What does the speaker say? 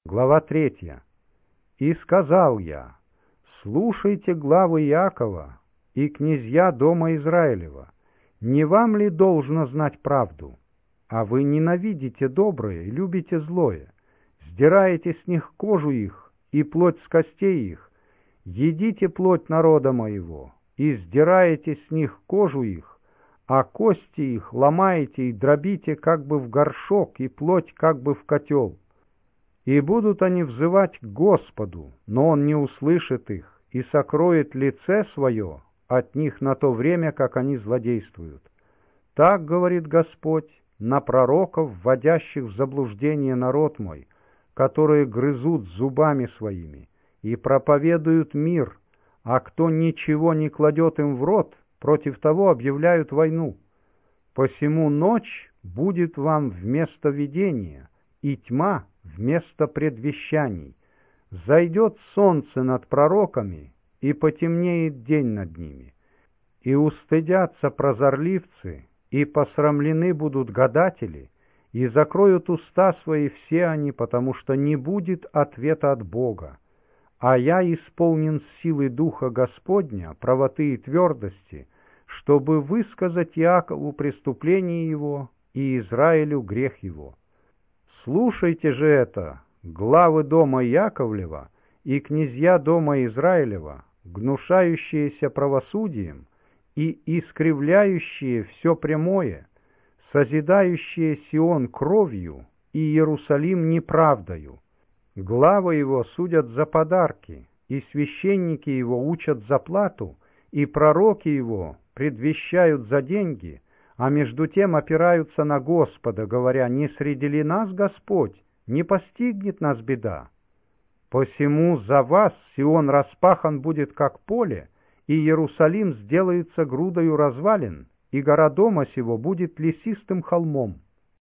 Глава 3. «И сказал я: слушайте главы Иакова и князья дома Израилева, не вам ли должно знать правду? А вы ненавидите доброе и любите злое, сдираете с них кожу их и плоть с костей их, едите плоть народа моего и сдираете с них кожу их, а кости их ломаете и дробите как бы в горшок и плоть как бы в котел. И будут они взывать к Господу, но Он не услышит их и сокроет лице Свое от них на то время, как они злодействуют. Так говорит Господь на пророков, вводящих в заблуждение народ мой, которые грызут зубами своими и проповедуют мир, а кто ничего не кладет им в рот, против того объявляют войну. Посему ночь будет вам вместо видения, и тьма вместо предвещаний. Зайдет солнце над пророками, и потемнеет день над ними. И устыдятся прозорливцы, и посрамлены будут гадатели, и закроют уста свои все они, потому что не будет ответа от Бога. А я исполнен силы Духа Господня, правоты и твердости, чтобы высказать Иакову преступление его и Израилю грех его. Слушайте же это, главы дома Яковлева и князья дома Израилева, гнушающиеся правосудием и искривляющие все прямое, созидающие Сион кровью и Иерусалим неправдою. Главы его судят за подарки, и священники его учат за плату, и пророки его предвещают за деньги, а между тем опираются на Господа, говоря: не среди ли нас Господь, не постигнет нас беда. Посему за вас Сион распахан будет, как поле, и Иерусалим сделается грудою развалин, и гора дома сего будет лесистым холмом.